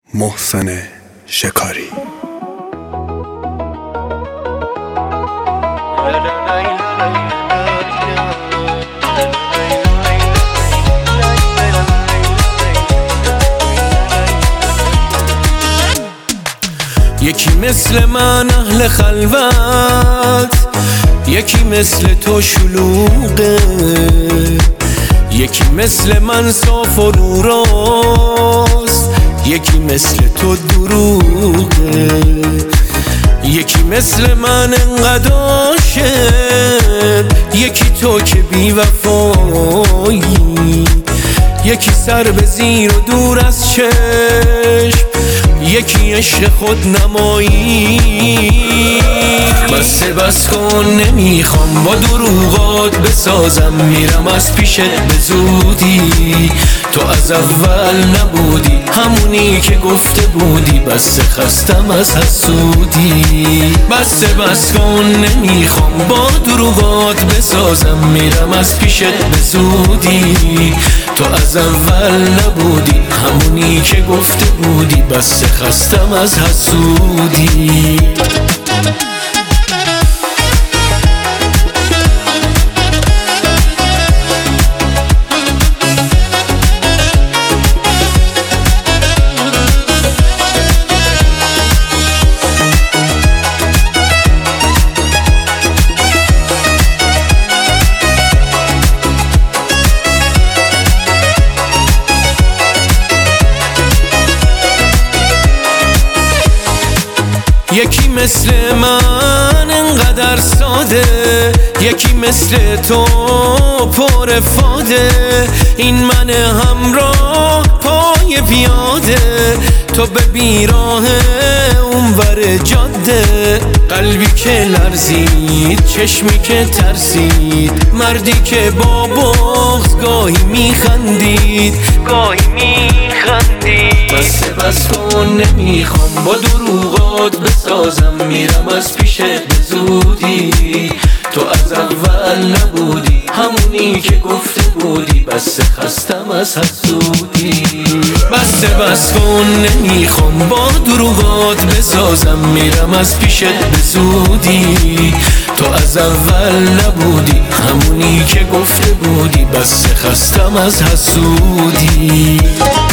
محسن شکاری. یکی مثل من اهل خلوت، یکی مثل تو شلوغه، یکی مثل من صاف و روراست، یکی مثل تو دروغه، یکی مثل من انقدر عاشق، یکی تو که بی وفایی، یکی سر به زیر و دور از چشم، یکی عشق خود نمایی. بس کن نمیخوام با دروغات بسازم، میرم از پیشت به زودی، تو از اول نبودی همونی که گفته بودی، بس خستم از حسودی. بس کن نمیخوام با دروغات بسازم، میرم از پیشت به زودی، تو از اول نبودی همونی که گفته بودی، بس خستم از حسودی. یکی مثل من انقدر ساده، یکی مثل تو پر افاده، این من همراه پای پیاده، تو به بیراه اونور جاده، قلبی که لرزید، چشمی که ترسید، مردی که با بغض گاهی میخندید، گاهی میخندید. بس کن نمیخوام با دروغات بسازم، میرم از پیشت به زودی، تو از اول نبودی همونی که گفته بودی، بس خستم از حسودی. بس کن نمیخوام با دروغات بسازم، میرم از پیشت به زودی، تو از اول نبودی همونی که گفته بودی، بس خستم از حسودی.